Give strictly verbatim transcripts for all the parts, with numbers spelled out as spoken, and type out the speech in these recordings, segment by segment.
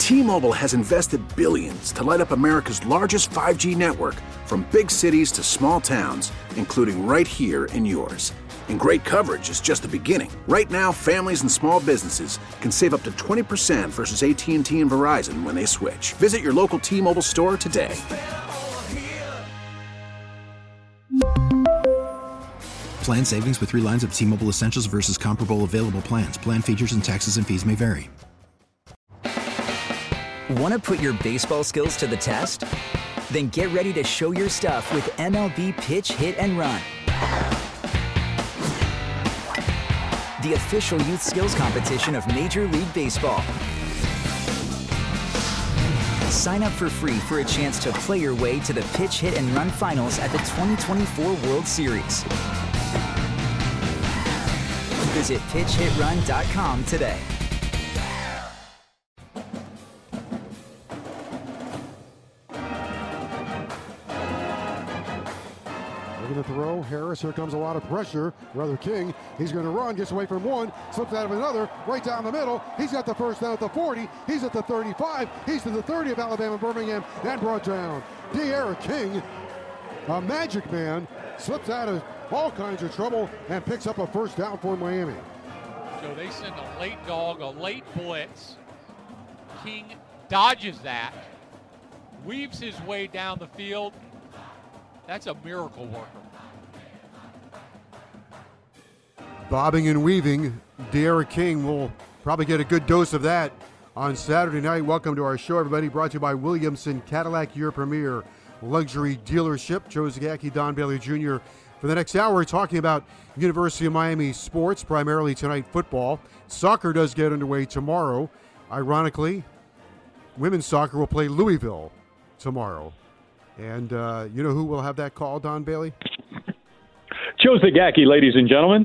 T-Mobile has invested billions to light up America's largest five G network, from big cities to small towns, including right here in yours. And great coverage is just the beginning. Right now, families and small businesses can save up to twenty percent versus A T and T and Verizon when they switch. Visit your local T-Mobile store today. Plan savings with three lines of T-Mobile Essentials versus comparable available plans. Plan features and taxes and fees may vary. Want to put your baseball skills to the test? Then get ready to show your stuff with M L B Pitch, Hit, and Run. The official youth skills competition of Major League Baseball. Sign up for free for a chance to play your way to the Pitch, Hit, and Run finals at the twenty twenty-four World Series. Visit pitch hit run dot com today. Looking to throw, Harris, here comes a lot of pressure. Rather King, he's going to run, gets away from one, slips out of another, right down the middle. He's got the first down at the forty, he's at the thirty-five, he's to the thirty of Alabama Birmingham, and brought down. D'Eriq King, a magic man, slips out of all kinds of trouble and picks up a first down for Miami. So they send a late dog, a late blitz. King dodges that, weaves his way down the field. That's a miracle worker. Bobbing and weaving, D'Eriq King will probably get a good dose of that on Saturday night. Welcome to our show, everybody. Brought to you by Williamson Cadillac, your premier luxury dealership. Joe Zagacki, Don Bailey Junior For the next hour, we're talking about University of Miami sports, primarily tonight football. Soccer does get underway tomorrow. Ironically, women's soccer will play Louisville tomorrow. And uh, you know who will have that call, Don Bailey? Joe Zagacki, ladies and gentlemen.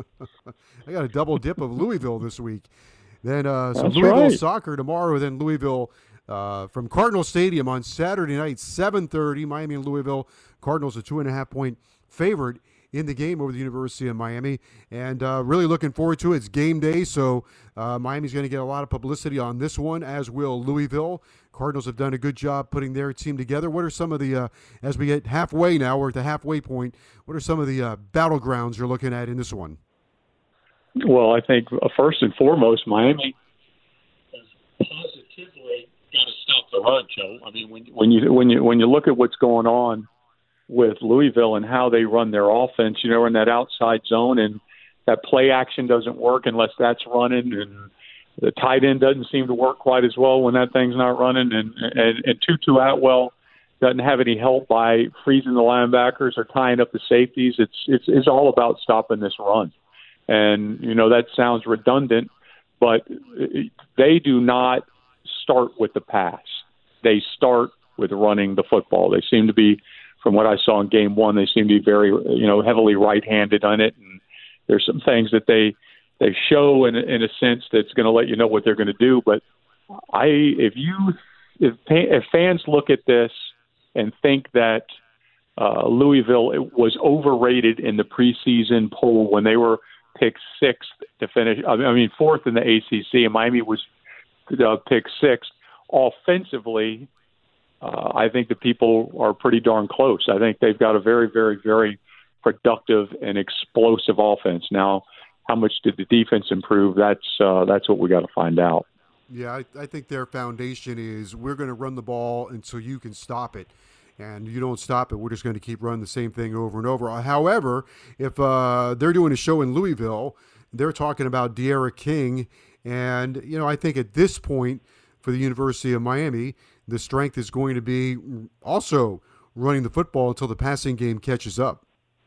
I got a double dip of Louisville this week. Then uh, some That's Louisville right. soccer tomorrow, then Louisville uh, from Cardinal Stadium on Saturday night, seven thirty, Miami and Louisville. Cardinals a two and a half point favorite in the game over the University of Miami, and uh, really looking forward to it. It's game day, so uh, Miami's going to get a lot of publicity on this one, as will Louisville. Cardinals have done a good job putting their team together. What are some of the, uh, as we get halfway now, we're at the halfway point, what are some of the uh, battlegrounds you're looking at in this one? Well, I think uh, first and foremost, Miami has positively got to stop the run, Joe. I mean, when, when you when you when you look at what's going on with Louisville and how they run their offense, you know, in that outside zone, and that play action doesn't work unless that's running, and the tight end doesn't seem to work quite as well when that thing's not running, and, and, and Tutu Atwell doesn't have any help by freezing the linebackers or tying up the safeties. It's, it's, it's all about stopping this run. And, you know, that sounds redundant, but they do not start with the pass. They start with running the football. They seem to be, from what I saw in game one, they seem to be very, you know, heavily right-handed on it. And there's some things that they they show in, in a sense that's going to let you know what they're going to do. But I, if you, if, if fans look at this and think that uh, Louisville was overrated in the preseason poll when they were picked sixth to finish, I mean fourth in the A C C, and Miami was uh, picked sixth offensively. Uh, I think the people are pretty darn close. I think they've got a very, very, very productive and explosive offense. Now, how much did the defense improve? That's uh, that's what we got to find out. Yeah, I, I think their foundation is we're going to run the ball until you can stop it. And you don't stop it, we're just going to keep running the same thing over and over. However, if uh, they're doing a show in Louisville, they're talking about D'Eriq King. And, you know, I think at this point for the University of Miami, the strength is going to be also running the football until the passing game catches up.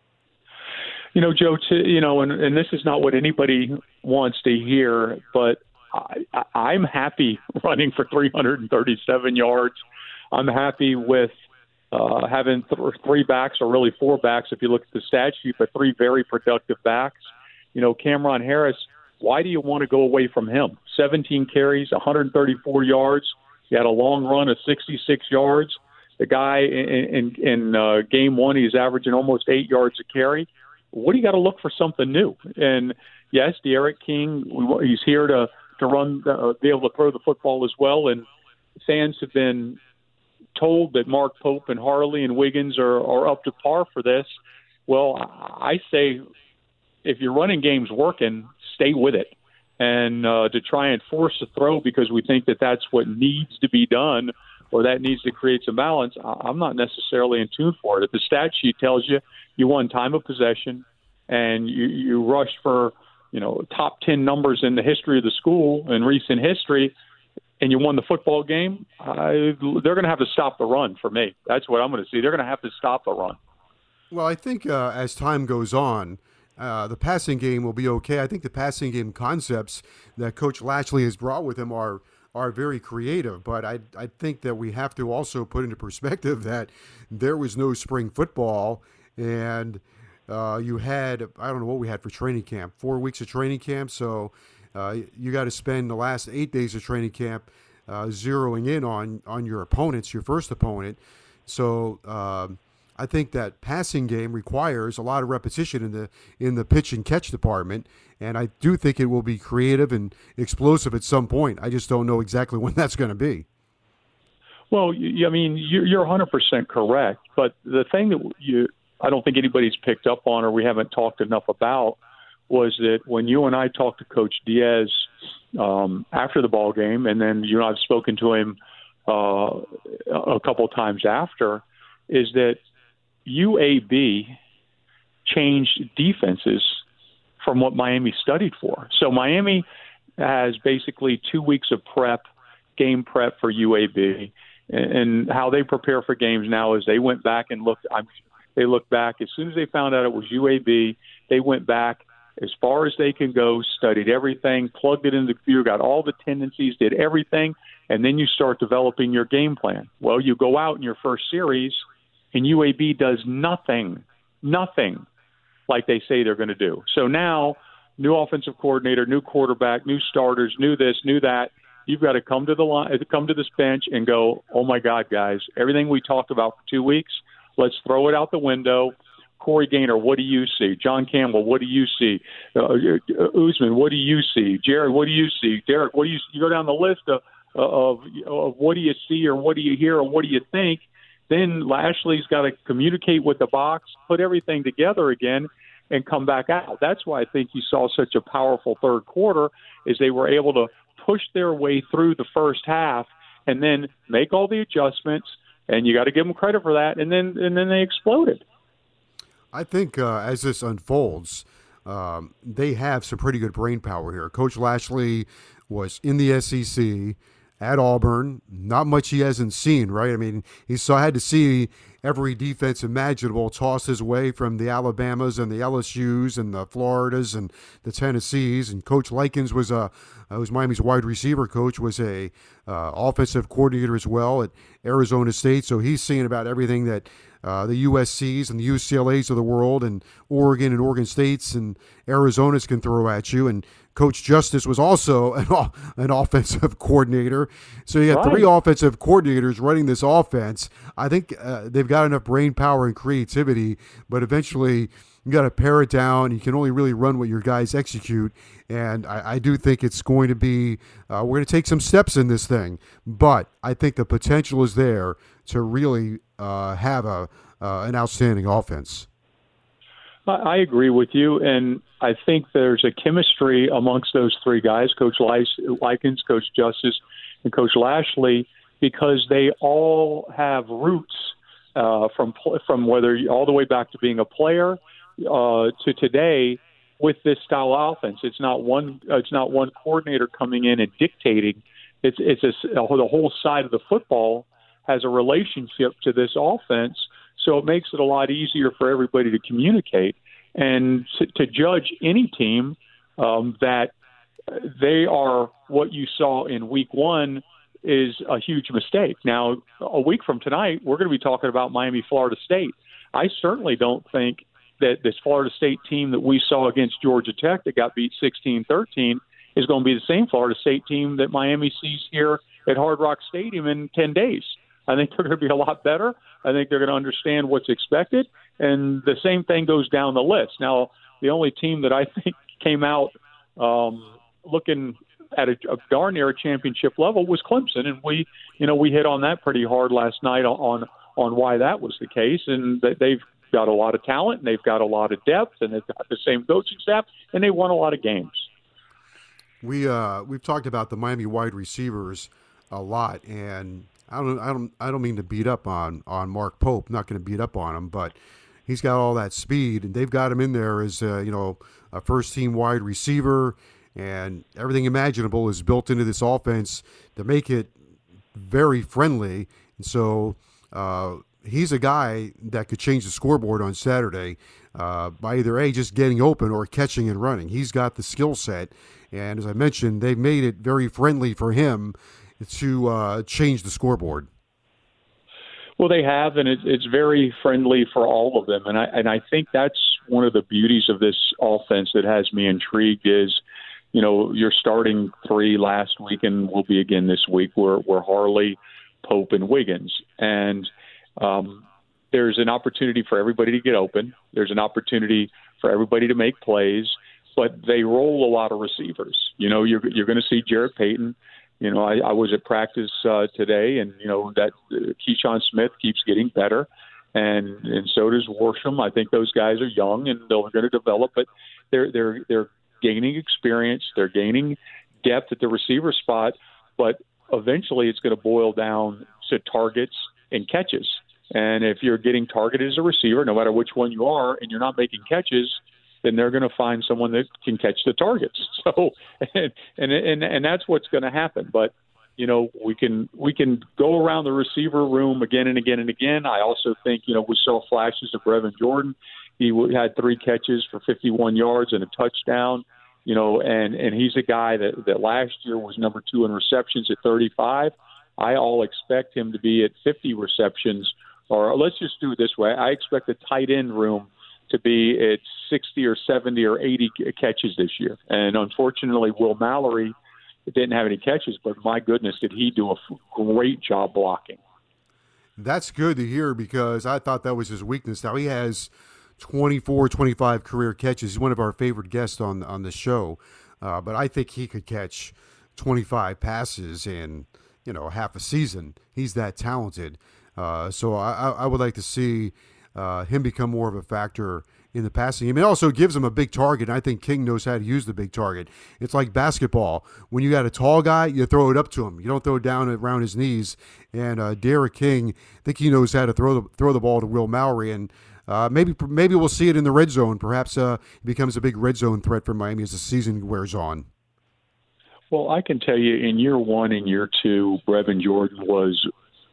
You know, Joe, to, you know, and, and this is not what anybody wants to hear, but I, I, I'm happy running for three hundred thirty-seven yards. I'm happy with uh, having th- three backs, or really four backs if you look at the stat sheet, but three very productive backs. You know, Cameron Harris, why do you want to go away from him? seventeen carries, one hundred thirty-four yards. He had a long run of sixty-six yards. The guy in, in, in uh, game one, he's averaging almost eight yards a carry. What do you got to look for something new? And yes, D'Eriq King, he's here to to run, uh, be able to throw the football as well. And fans have been told that Mark Pope and Harley and Wiggins are, are up to par for this. Well, I say if your running game's working, stay with it. And uh, to try and force a throw because we think that that's what needs to be done or that needs to create some balance, I'm not necessarily in tune for it. If the stat sheet tells you you won time of possession and you, you rushed for, you know, top ten numbers in the history of the school in recent history, and you won the football game, uh, they're going to have to stop the run for me. That's what I'm going to see. They're going to have to stop the run. Well, I think uh, as time goes on, uh, the passing game will be okay. I think the passing game concepts that Coach Lashley has brought with him are are very creative, but I I think that we have to also put into perspective that there was no spring football, and uh, you had, I don't know what we had for training camp, four weeks of training camp, so uh, you got to spend the last eight days of training camp uh, zeroing in on, on your opponents, your first opponent. So um, I think that passing game requires a lot of repetition in the in the pitch and catch department, and I do think it will be creative and explosive at some point. I just don't know exactly when that's going to be. Well, you, I mean, you're, you're one hundred percent correct, but the thing that you I don't think anybody's picked up on or we haven't talked enough about was that when you and I talked to Coach Diaz um, after the ball game, and then you and I have spoken to him uh, a couple of times after, is that U A B changed defenses from what Miami studied for. So Miami has basically two weeks of prep, game prep for U A B, and how they prepare for games now is they went back and looked. I'm, they looked back as soon as they found out it was U A B. They went back as far as they can go, studied everything, plugged it into the computer, got all the tendencies, did everything, and then you start developing your game plan. Well, you go out in your first series, and U A B does nothing, nothing like they say they're going to do. So now, new offensive coordinator, new quarterback, new starters, new this, new that. You've got to come to the line, come to this bench and go, oh my God, guys, everything we talked about for two weeks, let's throw it out the window. Corey Gaynor, what do you see? John Campbell, what do you see? Uh, Usman, what do you see? Jared, what do you see? Derek, what do you see? You go down the list of, of, of what do you see or what do you hear or what do you think? Then Lashley's got to communicate with the box, put everything together again, and come back out. That's why I think you saw such a powerful third quarter, is they were able to push their way through the first half and then make all the adjustments, and you got to give them credit for that, and then and then they exploded. I think uh, as this unfolds, um, they have some pretty good brain power here. Coach Lashley was in the S E C at Auburn. Not much he hasn't seen, right? I mean, he saw had to see every defense imaginable toss his way from the Alabamas and the L S Us and the Floridas and the Tennessees. And Coach Likens was a uh, was Miami's wide receiver coach, was a uh, offensive coordinator as well at Arizona State. So he's seeing about everything that uh, the U S Cs and the U C L As of the world and Oregon and Oregon States and Arizonas can throw at you. And Coach Justice was also an, an offensive coordinator. So you got right. three offensive coordinators running this offense. I think uh, they've got enough brain power and creativity, but eventually you got to pare it down. You can only really run what your guys execute. And I, I do think it's going to be, uh, we're going to take some steps in this thing, but I think the potential is there to really uh, have a uh, an outstanding offense. I agree with you, and I think there's a chemistry amongst those three guys, Coach Likens, Coach Justice, and Coach Lashley, because they all have roots uh, from from whether all the way back to being a player uh, to today with this style of offense. It's not one. It's not one coordinator coming in and dictating. It's it's a, the whole side of the football has a relationship to this offense. So it makes it a lot easier for everybody to communicate and to, to judge any team um, that they are what you saw in week one is a huge mistake. Now, a week from tonight, we're going to be talking about Miami, Florida State. I certainly don't think that this Florida State team that we saw against Georgia Tech that got beat sixteen thirteen is going to be the same Florida State team that Miami sees here at Hard Rock Stadium in ten days. I think they're going to be a lot better. I think they're going to understand what's expected, and the same thing goes down the list. Now, the only team that I think came out um, looking at a, a darn near a championship level was Clemson, and we, you know, we hit on that pretty hard last night on on why that was the case, and that they've got a lot of talent, and they've got a lot of depth, and they've got the same coaching staff, and they won a lot of games. We uh, we've talked about the Miami wide receivers a lot, and I don't I don't I don't mean to beat up on on Mark Pope. I'm not going to beat up on him, but he's got all that speed, and they've got him in there as uh, you know, a first team wide receiver, and everything imaginable is built into this offense to make it very friendly. And so uh, he's a guy that could change the scoreboard on Saturday uh, by either A, just getting open or catching and running. He's got the skill set. And as I mentioned, they've made it very friendly for him to uh, change the scoreboard. Well, they have, and it, it's very friendly for all of them. And I and I think that's one of the beauties of this offense that has me intrigued is, you know, you're starting three last week and will be again this week. Were were Harley, Pope, and Wiggins, and um, there's an opportunity for everybody to get open. There's an opportunity for everybody to make plays. But they roll a lot of receivers. You know, you're you're going to see Jarrett Payton. You know, I, I was at practice uh, today, and you know that uh, Keyshawn Smith keeps getting better, and and so does Worsham. I think those guys are young and they're going to develop, but they're they're they're gaining experience. They're gaining depth at the receiver spot, but eventually it's going to boil down to targets and catches. And if you're getting targeted as a receiver, no matter which one you are, and you're not making catches, then they're going to find someone that can catch the targets. So, and and and, and that's what's going to happen. But you know, we can we can go around the receiver room again and again and again. I also think you know we saw flashes of Brevin Jordan. He had three catches for fifty-one yards and a touchdown. You know, and and he's a guy that that last year was number two in receptions at thirty-five. I all expect him to be at fifty receptions, or let's just do it this way. I expect the tight end room to be at sixty or seventy or eighty catches this year. And unfortunately, Will Mallory didn't have any catches, but my goodness, did he do a great job blocking. That's good to hear because I thought that was his weakness. Now he has twenty-four, twenty-five career catches. He's one of our favorite guests on, on the show. Uh, but I think he could catch twenty-five passes in, you know, half a season. He's that talented. Uh, so I, I would like to see Uh, him become more of a factor in the passing game. It also gives him a big target. I think King knows how to use the big target. It's like basketball. When you got a tall guy, you throw it up to him. You don't throw it down around his knees. And uh, Derek King, I think he knows how to throw the throw the ball to Will Mallory. And uh, maybe maybe we'll see it in the red zone. Perhaps uh, he becomes a big red zone threat for Miami as the season wears on. Well, I can tell you in year one and year two, Brevin Jordan was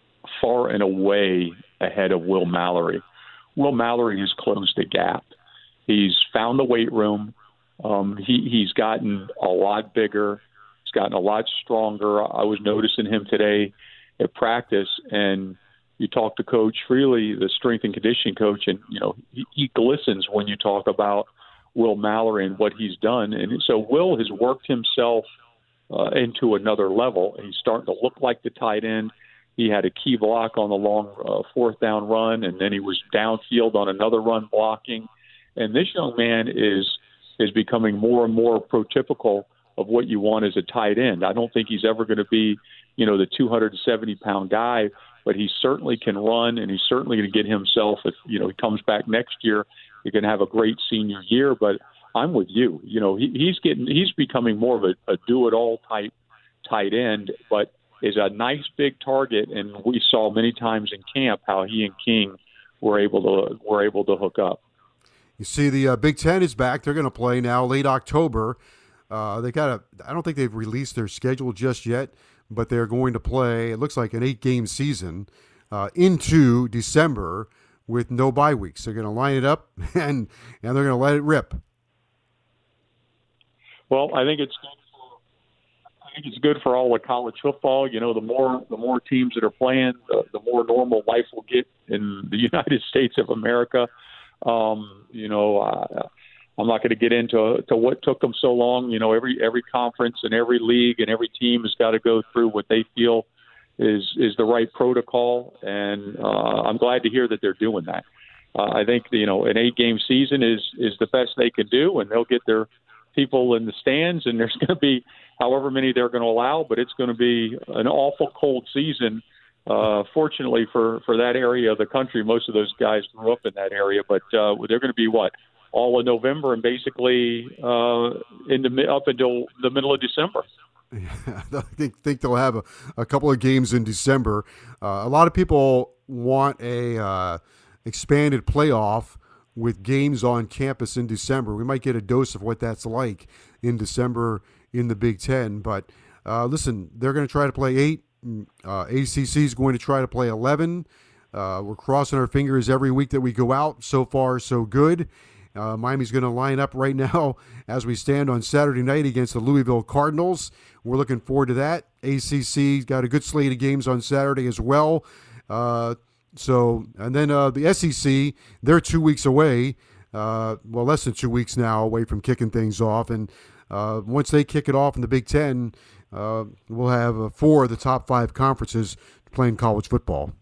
far and away ahead of Will Mallory. Will Mallory has closed the gap. He's found the weight room. Um, he, he's gotten a lot bigger. He's gotten a lot stronger. I was noticing him today at practice, and you talk to Coach Freely, the strength and conditioning coach, and you know he, he glistens when you talk about Will Mallory and what he's done. And so Will has worked himself uh, into another level. He's starting to look like the tight end. He had a key block on the long uh, fourth down run, and then he was downfield on another run blocking. And this young man is is becoming more and more prototypical of what you want as a tight end. I don't think he's ever going to be, you know, the two hundred seventy pound guy, but he certainly can run, and he's certainly going to get himself, if, you know, he comes back next year, he's going to have a great senior year. But I'm with you. You know, he, he's getting, he's becoming more of a, a do-it-all type tight end, but is a nice big target, and we saw many times in camp how he and King were able to were able to hook up. You see, the uh, Big Ten is back. They're going to play now late October. Uh, they got a. I don't think they've released their schedule just yet, but they're going to play. It looks like an eight-game season uh, into December with no bye weeks. They're going to line it up and and they're going to let it rip. Well, I think it's. I think it's good for all of college football. You know, the more the more teams that are playing, the, the more normal life will get in the United States of America. Um, you know, uh, I'm not going to get into to what took them so long. You know, every every conference and every league and every team has got to go through what they feel is is the right protocol, and uh, I'm glad to hear that they're doing that. Uh, I think you know an eight game season is is the best they can do, and they'll get their people in the stands, and there's going to be however many they're going to allow, but it's going to be an awful cold season. Uh, fortunately for, for that area of the country, most of those guys grew up in that area, but uh, they're going to be what? All in November and basically uh, in the, up until the middle of December. Yeah, I think, think they'll have a, a couple of games in December. Uh, a lot of people want a uh, expanded playoff with games on campus in December. We might get a dose of what that's like in December in the Big Ten. But uh, listen, they're going to try to play eight. Uh, A C C is going to try to play eleven. Uh, we're crossing our fingers every week that we go out. So far, so good. Uh, Miami's going to line up right now as we stand on Saturday night against the Louisville Cardinals. We're looking forward to that. A C C got a good slate of games on Saturday as well. Uh, so, and then uh, the S E C, they're two weeks away. Uh, well, less than two weeks now away from kicking things off. And uh, once they kick it off in the Big Ten, uh, we'll have uh, four of the top five conferences playing college football.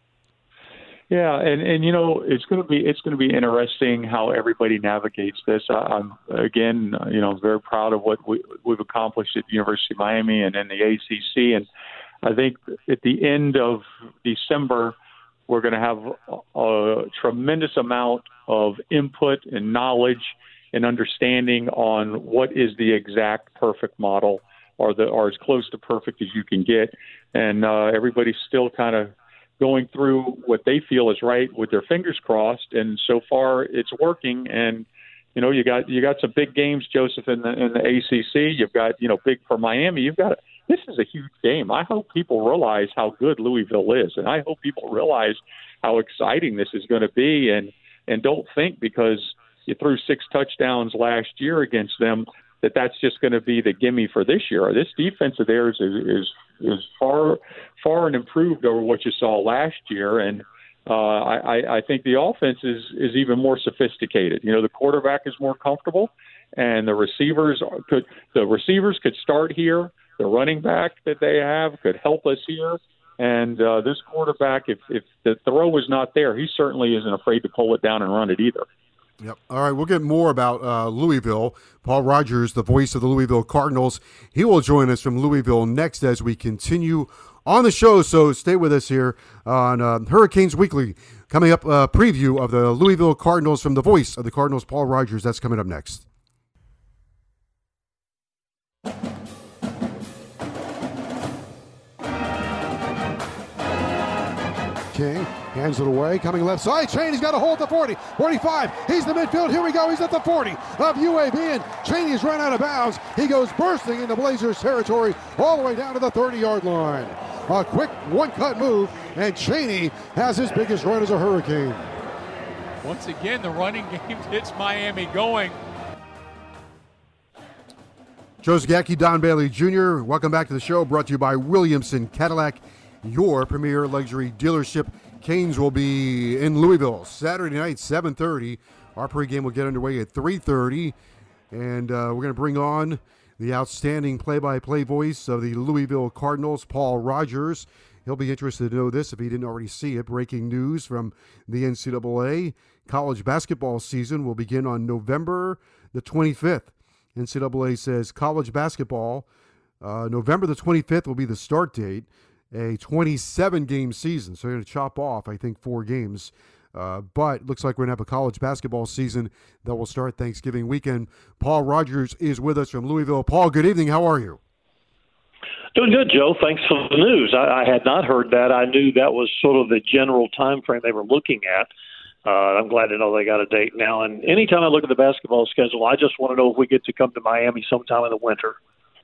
Yeah, and, and you know it's going to be it's going to be interesting how everybody navigates this. I, I'm again, you know, very proud of what we, we've accomplished at the University of Miami and in the A C C, and I think at the end of December we're going to have a, a tremendous amount of input and knowledge and understanding on what is the exact perfect model, or the or as close to perfect as you can get, and uh, everybody's still kind of going through what they feel is right with their fingers crossed, and so far it's working. And you know, you got you got some big games, Joseph, in the in the A C C. You've got you know big for Miami. You've got this is a huge game. I hope people realize how good Louisville is, and I hope people realize how exciting this is going to be. And and don't think because you threw six touchdowns last year against them that that's just going to be the gimme for this year. This defense of theirs is is, is far far and improved over what you saw last year, and uh, I, I think the offense is is even more sophisticated. You know, the quarterback is more comfortable, and the receivers are, could the receivers could start here. The running back that they have could help us here, and uh, this quarterback, if if the throw is not there, he certainly isn't afraid to pull it down and run it either. Yep. All right, we'll get more about uh, Louisville. Paul Rogers, the voice of the Louisville Cardinals, he will join us from Louisville next as we continue on the show. So stay with us here on uh, Hurricanes Weekly. Coming up, a uh, preview of the Louisville Cardinals from the voice of the Cardinals, Paul Rogers. That's coming up next. King hands it away, coming left side. Chaney's got a hold at the forty, forty-five. He's the midfield. Here we go. He's at the forty of U A B, and Chaney's run out of bounds. He goes bursting into Blazers territory all the way down to the thirty-yard line. A quick one-cut move, and Chaney has his biggest run as a Hurricane. Once again, the running game gets Miami going. Joe Zagacki, Don Bailey Junior Welcome back to the show, brought to you by Williamson Cadillac, your premier luxury dealership. Canes will be in Louisville Saturday night, seven thirty. Our pregame will get underway at three thirty, and uh, we're going to bring on the outstanding play-by-play voice of the Louisville Cardinals, Paul Rogers. He'll be interested to know this if he didn't already see it. Breaking news from the N C double A. College basketball season will begin on November the twenty-fifth. N C double A says college basketball, uh, November the twenty-fifth will be the start date. A twenty-seven game season, so they're going to chop off, I think, four games. Uh, but looks like we're going to have a college basketball season that will start Thanksgiving weekend. Paul Rogers is with us from Louisville. Paul, good evening. How are you? Doing good, Joe. Thanks for the news. I, I had not heard that. I knew that was sort of the general time frame they were looking at. Uh, I'm glad to know they got a date now. And anytime I look at the basketball schedule, I just want to know if we get to come to Miami sometime in the winter.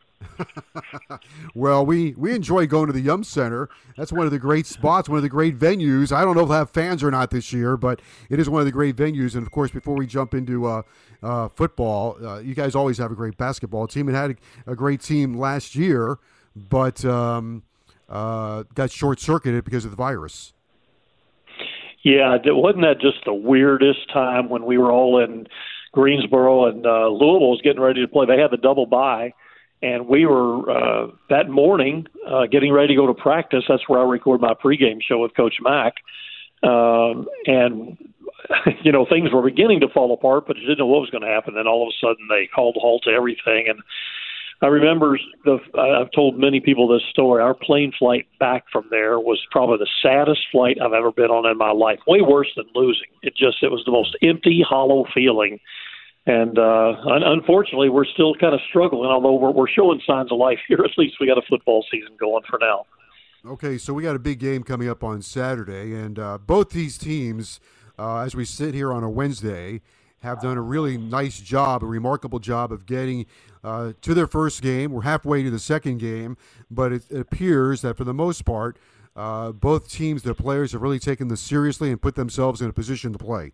Well, we, we enjoy going to the Yum Center. That's one of the great spots, one of the great venues. I don't know if they'll have fans or not this year, but it is one of the great venues. And, of course, before we jump into uh, uh, football, uh, you guys always have a great basketball team and had a, a great team last year, but um, uh, got short-circuited because of the virus. Yeah, wasn't that just the weirdest time when we were all in Greensboro and uh, Louisville was getting ready to play? They had the double bye. And we were, uh, that morning, uh, getting ready to go to practice. That's where I record my pregame show with Coach Mack. Um, and you know, things were beginning to fall apart, but you didn't know what was going to happen. Then all of a sudden they called a halt to everything. And I remember, the, I've told many people this story, our plane flight back from there was probably the saddest flight I've ever been on in my life, way worse than losing. It just, it was the most empty, hollow feeling. And uh, un- unfortunately, we're still kind of struggling, although we're, we're showing signs of life here. At least we got a football season going for now. Okay, so we got a big game coming up on Saturday, and uh, both these teams, uh, as we sit here on a Wednesday, have done a really nice job, a remarkable job of getting uh, to their first game. We're halfway to the second game, but it, it appears that for the most part, uh, both teams, their players have really taken this seriously and put themselves in a position to play.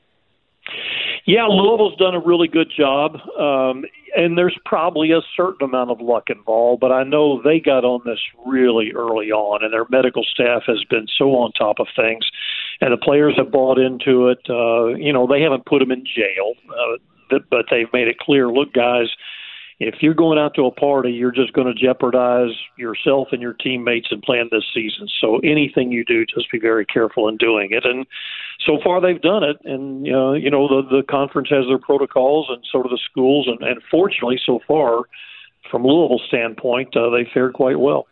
Yeah, Louisville's done a really good job, um, and there's probably a certain amount of luck involved, but I know they got on this really early on, and their medical staff has been so on top of things, and the players have bought into it. Uh, you know, they haven't put them in jail, uh, but they've made it clear, look, guys, if you're going out to a party, you're just going to jeopardize yourself and your teammates in playing this season. So anything you do, just be very careful in doing it. And so far they've done it. And, uh, you know, the, the conference has their protocols and so do the schools. And, and fortunately, so far, from Louisville's standpoint, uh, they fared quite well.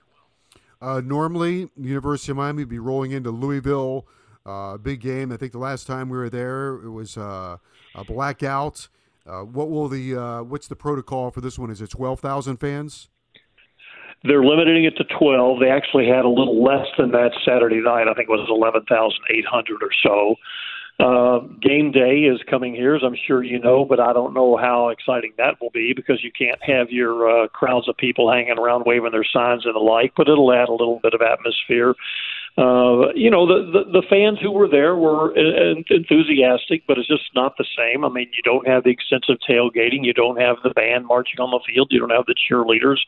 Uh, normally, the University of Miami would be rolling into Louisville. Uh, big game. I think the last time we were there, it was uh, a blackout. Uh, what will the uh, what's the protocol for this one? Is it twelve thousand fans? They're limiting it to twelve. They actually had a little less than that Saturday night. I think it was eleven thousand eight hundred or so. Uh, game day is coming here, as I'm sure you know, but I don't know how exciting that will be because you can't have your uh, crowds of people hanging around waving their signs and the like, but it'll add a little bit of atmosphere. Uh, you know, the, the, the fans who were there were enthusiastic, but it's just not the same. I mean, you don't have the extensive tailgating. You don't have the band marching on the field. You don't have the cheerleaders.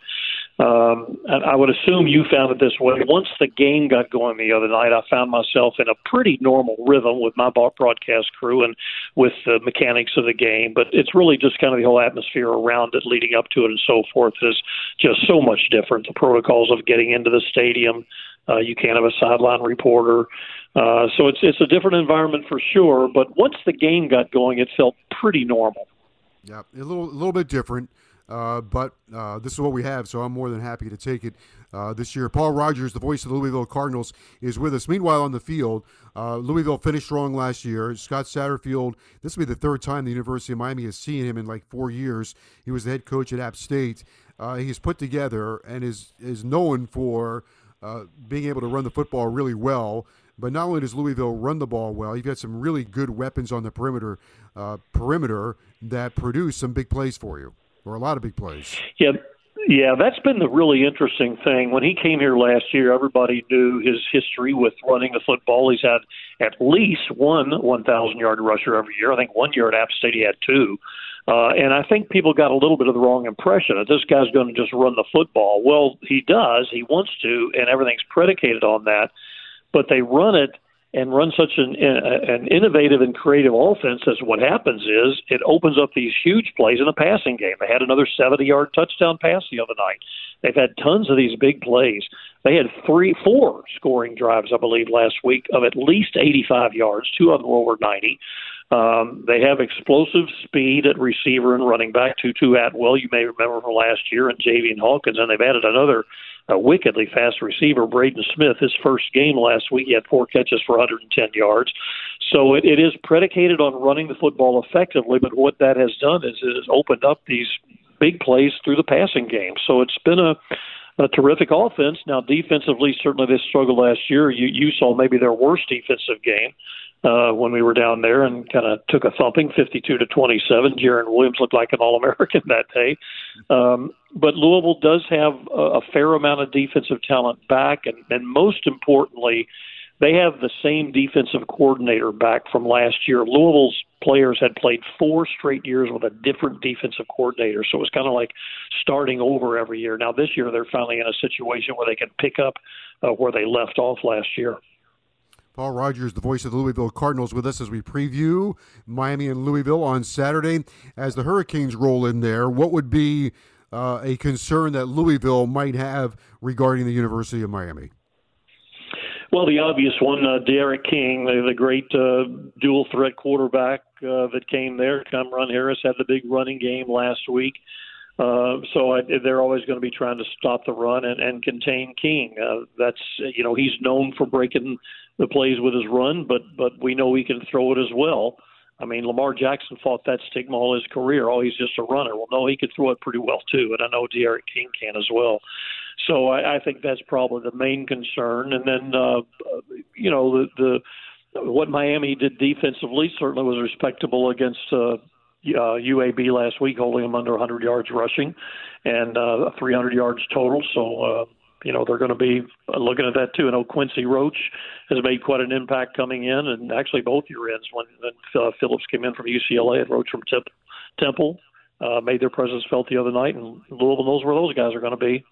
Um, and I would assume you found it this way. Once the game got going the other night, I found myself in a pretty normal rhythm with my broadcast crew and with the mechanics of the game. But it's really just kind of the whole atmosphere around it leading up to it and so forth is just so much different. The protocols of getting into the stadium. Uh, you can't have a sideline reporter. Uh, so it's it's a different environment for sure. But once the game got going, it felt pretty normal. Yeah, a little a little bit different. Uh, but uh, this is what we have, so I'm more than happy to take it uh, this year. Paul Rogers, the voice of the Louisville Cardinals, is with us. Meanwhile, on the field, uh, Louisville finished strong last year. Scott Satterfield, this will be the third time the University of Miami has seen him in like four years. He was the head coach at App State. Uh, he's put together and is, is known for uh, being able to run the football really well. But not only does Louisville run the ball well, you've got some really good weapons on the perimeter, uh, perimeter that produce some big plays for you. Or a lot of big plays. Yeah, yeah, that's been the really interesting thing. When he came here last year, everybody knew his history with running the football. He's had at least one one thousand-yard rusher every year. I think one year at App State he had two. Uh, and I think people got a little bit of the wrong impression that this guy's going to just run the football. Well, he does. He wants to, and everything's predicated on that. But they run it and run such an, an innovative and creative offense as what happens is it opens up these huge plays in the passing game. They had another seventy-yard touchdown pass the other night. They've had tons of these big plays. They had three, four scoring drives, I believe, last week of at least eighty-five yards. Two of them were over ninety. Um, they have explosive speed at receiver and running back. Tutu Atwell, you may remember from last year, and Javian Hawkins, and they've added another a wickedly fast receiver, Braden Smith. His first game last week, he had four catches for one hundred ten yards. So it, it is predicated on running the football effectively, but what that has done is it has opened up these big plays through the passing game. So it's been a, a terrific offense. Now, defensively, certainly they struggled last year. You, you saw maybe their worst defensive game uh, when we were down there and kind of took a thumping, fifty-two to twenty-seven. Jaron Williams looked like an All-American that day. Um, but Louisville does have a, a fair amount of defensive talent back, and, and most importantly, they have the same defensive coordinator back from last year. Louisville's players had played four straight years with a different defensive coordinator, so it was kind of like starting over every year. Now this year they're finally in a situation where they can pick up uh, where they left off last year. Paul Rogers, the voice of the Louisville Cardinals, with us as we preview Miami and Louisville on Saturday. As the Hurricanes roll in there, what would be uh, a concern that Louisville might have regarding the University of Miami? Well, the obvious one, uh, D'Eriq King, the, the great uh, dual threat quarterback uh, that came there. Cameron Harris had the big running game last week. Uh, so I, they're always going to be trying to stop the run and, and contain King. Uh, that's, you know, he's known for breaking the plays with his run, but but we know he can throw it as well. I mean, Lamar Jackson fought that stigma all his career. Oh, he's just a runner. Well, no, he could throw it pretty well, too, and I know D'Eriq King can as well. So I, I think that's probably the main concern. And then, uh, you know, the, the what Miami did defensively certainly was respectable against uh, uh, U A B last week, holding them under one hundred yards rushing and uh, three hundred yards total. So, uh, you know, they're going to be looking at that, too. I know Quincy Roach has made quite an impact coming in, and actually both year ends when, when uh, Phillips came in from U C L A and Roach from Temp- Temple uh, made their presence felt the other night, and Louisville knows where those guys are going to be.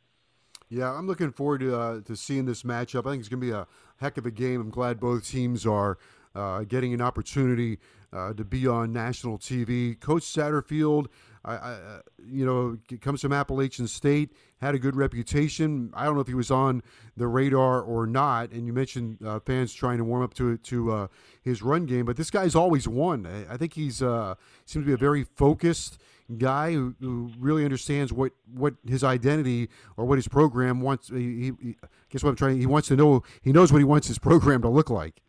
Yeah, I'm looking forward to uh, to seeing this matchup. I think it's going to be a heck of a game. I'm glad both teams are uh, getting an opportunity uh, to be on national T V. Coach Satterfield, I, I, you know, comes from Appalachian State, had a good reputation. I don't know if he was on the radar or not. And you mentioned uh, fans trying to warm up to to uh, his run game, but this guy's always won. I, I think he's uh, seems to be a very focused guy who, who really understands what, what his identity or what his program wants. He, he, guess what I'm trying. He wants to know. He knows what he wants his program to look like.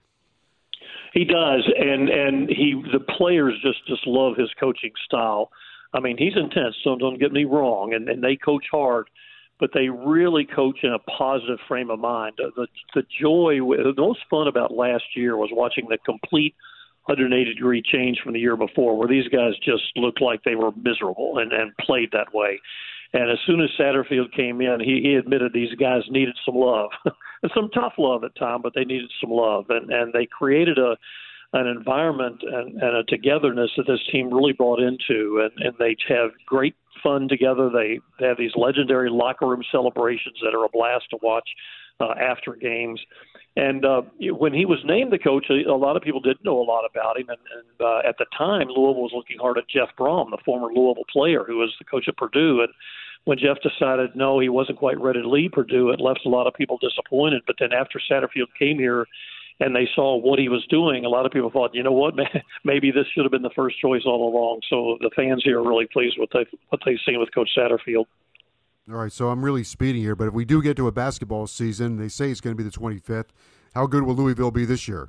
He does, and and he the players just just love his coaching style. I mean, he's intense. So don't get me wrong, and, and they coach hard, but they really coach in a positive frame of mind. The the joy, the most fun about last year was watching the complete one hundred eighty degree change from the year before, where these guys just looked like they were miserable and, and played that way. And as soon as Satterfield came in, he, he admitted these guys needed some love, and some tough love at times, but they needed some love. And, and they created a an environment and, and a togetherness that this team really brought into, and, and they have great fun together. They, they have these legendary locker room celebrations that are a blast to watch uh, after games. And uh, when he was named the coach, a lot of people didn't know a lot about him. And, and uh, at the time, Louisville was looking hard at Jeff Brom, the former Louisville player who was the coach at Purdue. And when Jeff decided no, he wasn't quite ready to leave Purdue, it left a lot of people disappointed. But then after Satterfield came here and they saw what he was doing, a lot of people thought, you know what, maybe this should have been the first choice all along. So the fans here are really pleased with what they've, what they've seen with Coach Satterfield. All right, so I'm really speeding here, but if we do get to a basketball season, they say it's going to be the twenty-fifth. How good will Louisville be this year?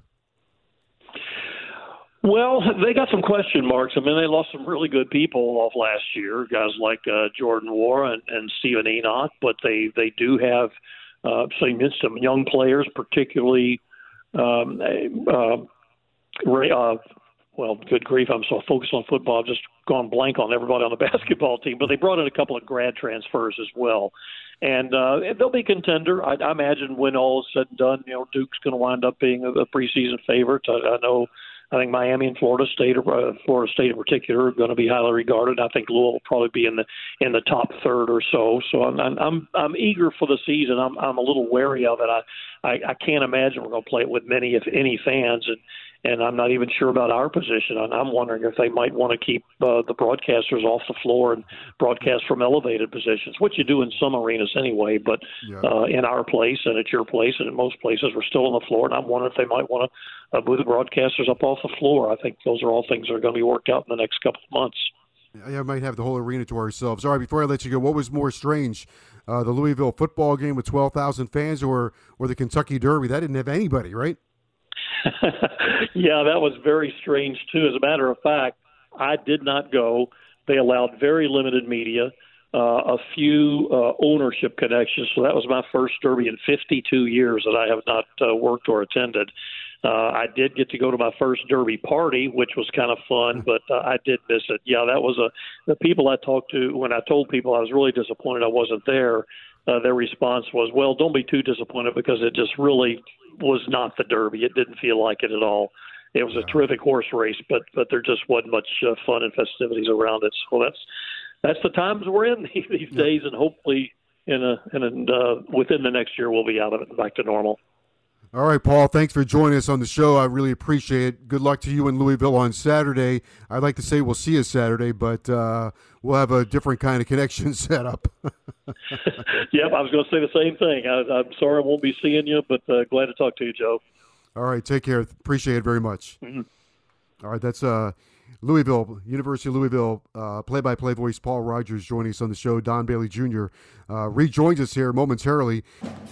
Well, they got some question marks. I mean, they lost some really good people off last year, guys like uh, Jordan War and, and Stephen Enoch, but they, they do have uh, some, some young players, particularly um, uh, Ray, uh, well, good grief, I'm so focused on football, I've just gone blank on everybody on the basketball team, but they brought in a couple of grad transfers as well. And uh, they'll be a contender. I, I imagine when all is said and done, you know, Duke's going to wind up being a, a preseason favorite. I, I know, I think Miami and Florida State, or uh, Florida State in particular, are going to be highly regarded. I think Louisville will probably be in the in the top third or so. So I'm I'm I'm eager for the season. I'm I'm a little wary of it. I I, I can't imagine we're going to play it with many, if any, fans, and. And I'm not even sure about our position. And I'm wondering if they might want to keep uh, the broadcasters off the floor and broadcast from elevated positions, which you do in some arenas anyway. But yeah. uh, in our place and at your place and in most places, we're still on the floor. And I'm wondering if they might want to uh, move the broadcasters up off the floor. I think those are all things that are going to be worked out in the next couple of months. Yeah, I might have the whole arena to ourselves. All right, before I let you go, what was more strange, uh, the Louisville football game with twelve thousand fans or, or the Kentucky Derby? That didn't have anybody, right? Yeah, that was very strange, too. As a matter of fact, I did not go. They allowed very limited media, uh, a few uh, ownership connections. So that was my first Derby in fifty-two years that I have not uh, worked or attended. Uh, I did get to go to my first Derby party, which was kind of fun, but uh, I did miss it. Yeah, that was a the people I talked to when I told people I was really disappointed I wasn't there. Uh, their response was, well, don't be too disappointed because it just really was not the Derby. It didn't feel like it at all. It was a terrific horse race, but but there just wasn't much uh, fun and festivities around it. So that's that's the times we're in these yeah. days, and hopefully in a in a, uh, within the next year we'll be out of it and back to normal. All right, Paul, thanks for joining us on the show. I really appreciate it. Good luck to you in Louisville on Saturday. I'd like to say we'll see you Saturday, but uh, we'll have a different kind of connection set up. Yep, I was going to say the same thing. I, I'm sorry I won't be seeing you, but uh, glad to talk to you, Joe. All right, take care. Appreciate it very much. Mm-hmm. All right, that's uh, Louisville, University of Louisville, uh, play-by-play voice Paul Rogers joining us on the show. Don Bailey Junior Uh, rejoins us here momentarily.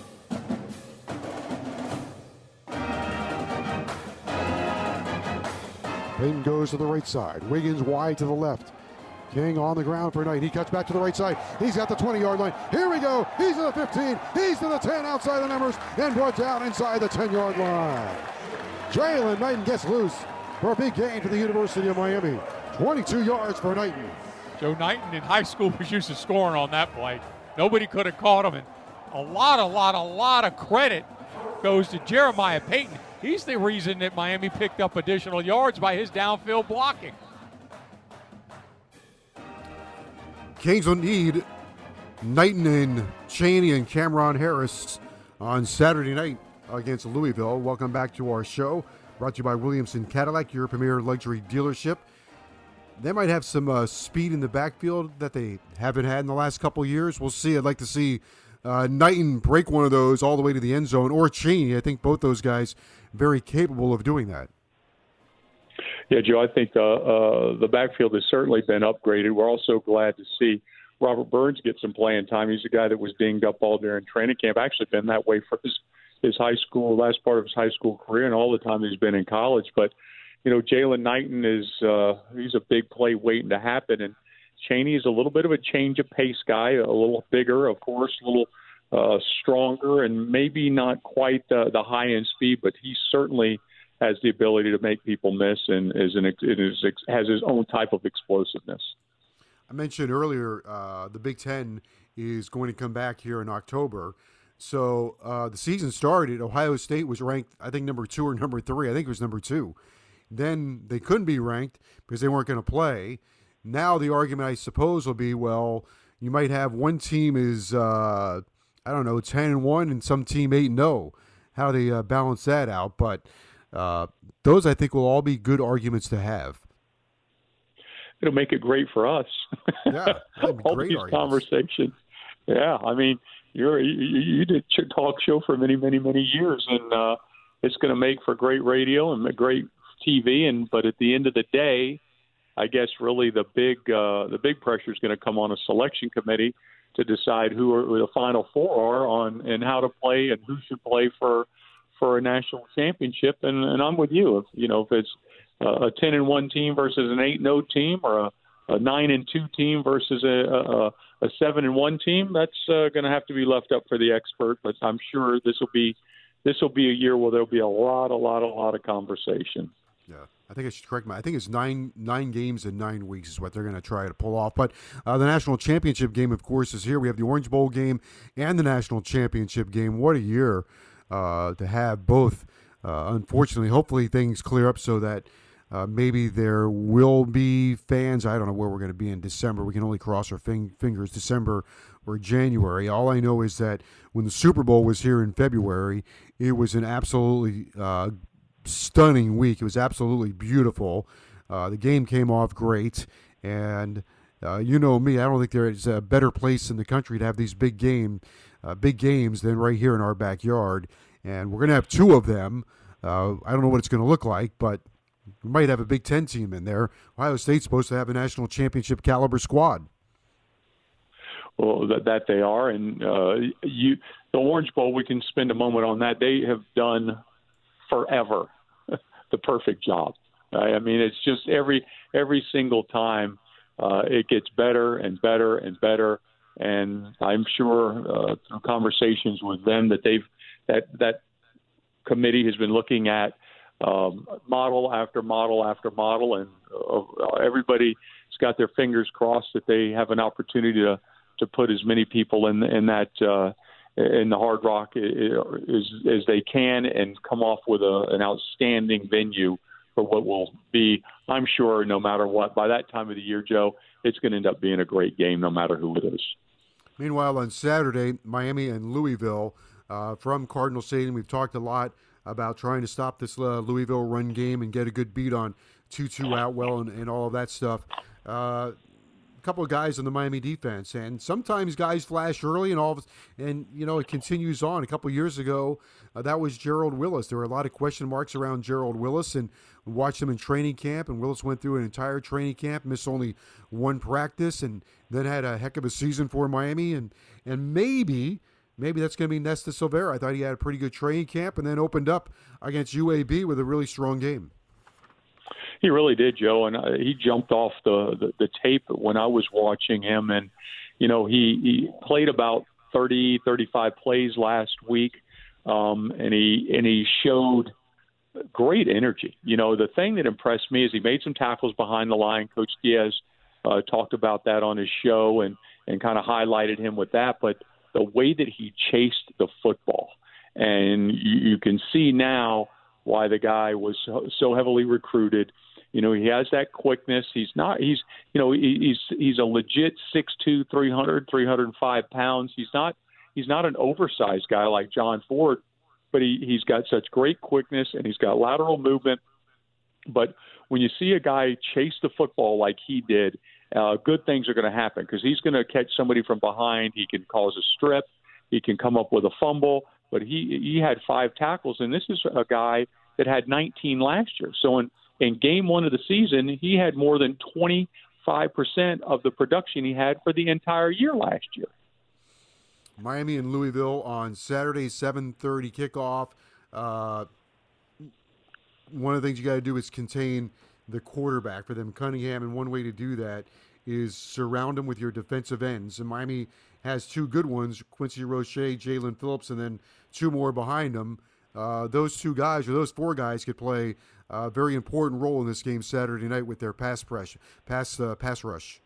Payton goes to the right side. Wiggins wide to the left. King on the ground for Knight. He cuts back to the right side. He's at the twenty-yard line. Here we go. He's to the fifteen. He's to the ten outside the numbers and brought down inside the ten-yard line. Jalen Knighton gets loose for a big gain for the University of Miami. twenty-two yards for Knighton. Joe Knighton in high school was used to scoring on that play. Nobody could have caught him. And a lot, a lot, a lot of credit goes to Jeremiah Payton. He's the reason that Miami picked up additional yards by his downfield blocking. Canes will need Knighton and Chaney and Cameron Harris on Saturday night against Louisville. Welcome back to our show, brought to you by Williamson Cadillac, your premier luxury dealership. They might have some uh, speed in the backfield that they haven't had in the last couple of years. We'll see. I'd like to see uh, Knighton break one of those all the way to the end zone, or Chaney. I think both those guys very capable of doing that. Yeah, Joe, I think uh, uh, the backfield has certainly been upgraded. We're also glad to see Robert Burns get some playing time. He's a guy that was dinged up all during training camp. Actually been that way for his, his high school, last part of his high school career and all the time he's been in college. But, you know, Jalen Knighton is uh, he's a big play waiting to happen. And Chaney is a little bit of a change of pace guy, a little bigger, of course, a little uh, stronger, and maybe not quite uh, the high-end speed, but he certainly has the ability to make people miss and is an, is, has his own type of explosiveness. I mentioned earlier uh, the Big Ten is going to come back here in October. So uh, the season started, Ohio State was ranked, I think, number two or number three. I think it was number two. Then they couldn't be ranked because they weren't going to play. Now the argument, I suppose, will be, well, you might have one team is, uh, I don't know, ten and one and some team eight and oh. How they uh, balance that out. But uh, those, I think, will all be good arguments to have. It'll make it great for us. Yeah, all great these arguments. Conversations. Yeah, I mean, you're you, you did a talk show for many, many, many years, and uh, it's going to make for great radio and great T V. And but at the end of the day, I guess really the big uh, the big pressure is going to come on a selection committee to decide who, are, who the Final Four are on and how to play and who should play for for a national championship. And, and I'm with you. If you know if it's uh, a ten and one team versus an eight and oh team, or a, a nine and two team versus a, a, a seven and one team, that's uh, going to have to be left up for the expert. But I'm sure this will be this will be a year where there'll be a lot, a lot, a lot of conversation. Yeah, I think I should correct my. I think it's nine nine games in nine weeks is what they're going to try to pull off. But uh, the national championship game, of course, is here. We have the Orange Bowl game and the national championship game. What a year uh, to have both. Uh, unfortunately, hopefully things clear up so that uh, maybe there will be fans. I don't know where we're going to be in December. We can only cross our fing- fingers December or January. All I know is that when the Super Bowl was here in February, it was an absolutely uh, stunning week. It was absolutely beautiful. Uh, the game came off great, and uh, you know me, I don't think there is a better place in the country to have these big game, uh, big games than right here in our backyard. And we're going to have two of them. Uh, I don't know what it's going to look like, but we might have a Big Ten team in there. Ohio State's supposed to have a national championship caliber squad. Well, that, that they are, and uh, you, the Orange Bowl. We can spend a moment on that. They have done forever the perfect job. Right? I mean, it's just every every single time uh, it gets better and better and better. And I'm sure uh, through conversations with them that they've that that committee has been looking at um, model after model after model, and uh, everybody's got their fingers crossed that they have an opportunity to to put as many people in in that. Uh, in the Hard Rock as, as they can and come off with a, an outstanding venue for what will be, I'm sure, no matter what. By that time of the year, Joe, it's going to end up being a great game no matter who it is. Meanwhile, on Saturday, Miami and Louisville, uh, from Cardinal Stadium. We've talked a lot about trying to stop this uh, Louisville run game and get a good beat on Tutu Atwell and, and all of that stuff. Uh, a couple of guys on the Miami defense, and sometimes guys flash early and all of, and you know it continues on. A couple of years ago, uh, that was Gerald Willis. There were a lot of question marks around Gerald Willis, and we watched him in training camp, and Willis went through an entire training camp, missed only one practice, and then had a heck of a season for Miami, and and maybe maybe that's going to be Nesta Silvera. I thought he had a pretty good training camp, and then opened up against U A B with a really strong game. He really did, Joe, and uh, he jumped off the, the, the tape when I was watching him. And, you know, he, he played about thirty, thirty-five plays last week, um, and he and he showed great energy. You know, the thing that impressed me is he made some tackles behind the line. Coach Diaz uh, talked about that on his show and, and kind of highlighted him with that. But the way that he chased the football, and you, you can see now why the guy was so, so heavily recruited. You know, he has that quickness. He's not, he's, you know, he, he's, he's a legit six two, three hundred, three hundred five pounds. He's not, he's not an oversized guy like John Ford, but he, he's got such great quickness and he's got lateral movement. But when you see a guy chase the football like he did, uh, good things are going to happen because he's going to catch somebody from behind. He can cause a strip. He can come up with a fumble, but he, he had five tackles, and this is a guy that had nineteen last year. So in, In game one of the season, he had more than twenty-five percent of the production he had for the entire year last year. Miami and Louisville on Saturday, seven thirty kickoff. Uh, one of the things you got to do is contain the quarterback for them, Cunningham, and one way to do that is surround him with your defensive ends. And Miami has two good ones, Quincy Roche, Jalen Phillips, and then two more behind him. Uh, those two guys, or those four guys, could play a very important role in this game Saturday night with their pass pressure, pass uh, pass rush.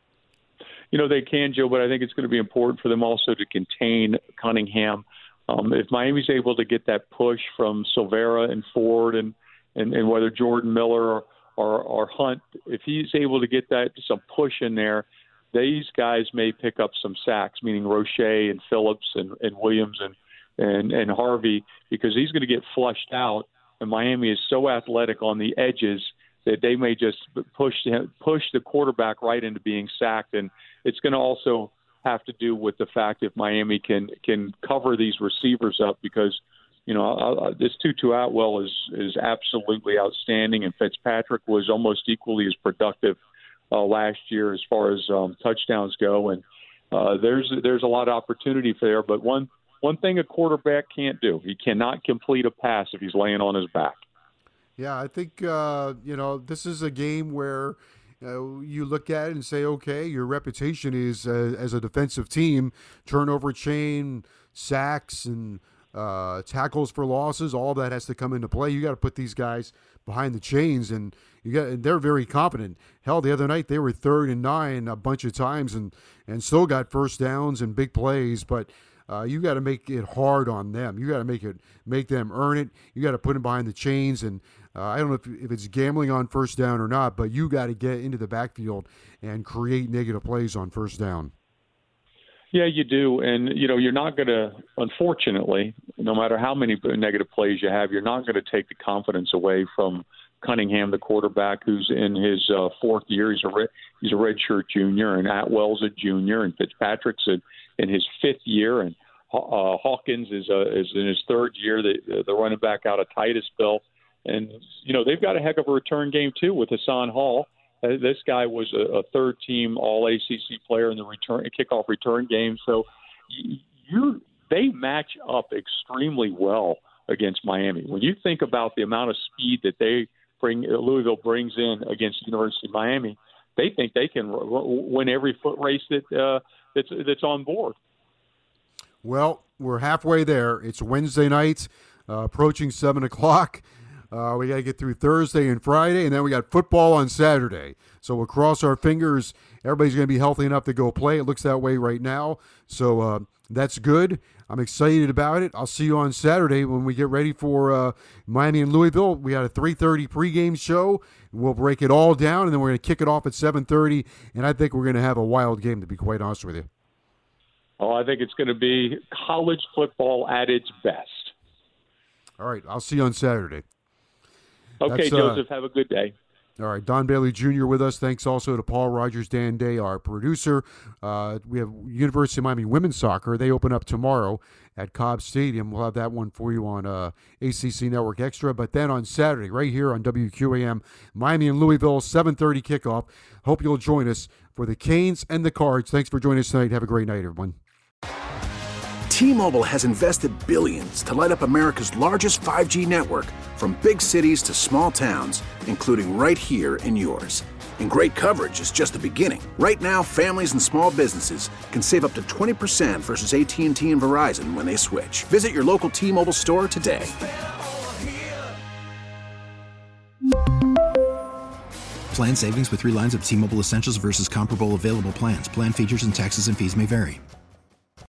You know, they can, Joe, but I think it's going to be important for them also to contain Cunningham. Um, if Miami's able to get that push from Silvera and Ford and, and, and whether Jordan Miller or, or, or Hunt, if he's able to get that some push in there, these guys may pick up some sacks, meaning Roche and Phillips and, and Williams and and, and Harvey, because he's going to get flushed out, and Miami is so athletic on the edges that they may just push push the quarterback right into being sacked. And it's going to also have to do with the fact if Miami can can cover these receivers up, because you know uh, this Tutu Atwell is is absolutely outstanding, and Fitzpatrick was almost equally as productive uh, last year as far as um, touchdowns go. And uh, there's there's a lot of opportunity for there, but one. One thing a quarterback can't do, he cannot complete a pass if he's laying on his back. Yeah, I think, uh, you know, this is a game where uh, you look at it and say, okay, your reputation is uh, as a defensive team, turnover chain, sacks, and uh, tackles for losses, all that has to come into play. You got to put these guys behind the chains, and you got and they're very competent. Hell, the other night they were third and nine a bunch of times and, and still got first downs and big plays, but Uh, you got to make it hard on them. You got to make it, make them earn it. You got to put them behind the chains. And uh, I don't know if, if it's gambling on first down or not, but you got to get into the backfield and create negative plays on first down. Yeah, you do. And, you know, you're not going to, unfortunately, no matter how many negative plays you have, you're not going to take the confidence away from Cunningham, the quarterback, who's in his uh, fourth year. He's a re- he's a redshirt junior, and Atwell's a junior, and Fitzpatrick's a, in his fifth year, and uh, Hawkins is uh, is in his third year. The, the running back out of Titusville, and you know they've got a heck of a return game too with Hassan Hall. Uh, this guy was a, a third-team All A C C player in the return kickoff return game. So you they match up extremely well against Miami. When you think about the amount of speed that they bring, Louisville brings in against University of Miami, they think they can win every foot race that uh, that's that's on board. Well, we're halfway there. It's Wednesday night, uh, approaching seven o'clock. Uh, we got to get through Thursday and Friday, and then we got football on Saturday. So we'll cross our fingers. Everybody's going to be healthy enough to go play. It looks that way right now. So uh, that's good. I'm excited about it. I'll see you on Saturday when we get ready for uh, Miami and Louisville. We got a three thirty pregame show. We'll break it all down, and then we're going to kick it off at seven thirty, and I think we're going to have a wild game, to be quite honest with you. Oh, I think it's going to be college football at its best. All right, I'll see you on Saturday. Okay, That's, Joseph, uh, have a good day. All right, Don Bailey Junior with us. Thanks also to Paul Rogers, Dan Day, our producer. Uh, we have University of Miami women's soccer. They open up tomorrow at Cobb Stadium. We'll have that one for you on uh, A C C Network Extra. But then on Saturday, right here on W Q A M, Miami and Louisville, seven thirty kickoff. Hope you'll join us for the Canes and the Cards. Thanks for joining us tonight. Have a great night, everyone. T-Mobile has invested billions to light up America's largest five G network, from big cities to small towns, including right here in yours. And great coverage is just the beginning. Right now, families and small businesses can save up to twenty percent versus A T and T and Verizon when they switch. Visit your local T-Mobile store today. Plan savings with three lines of T-Mobile Essentials versus comparable available plans. Plan features and taxes and fees may vary.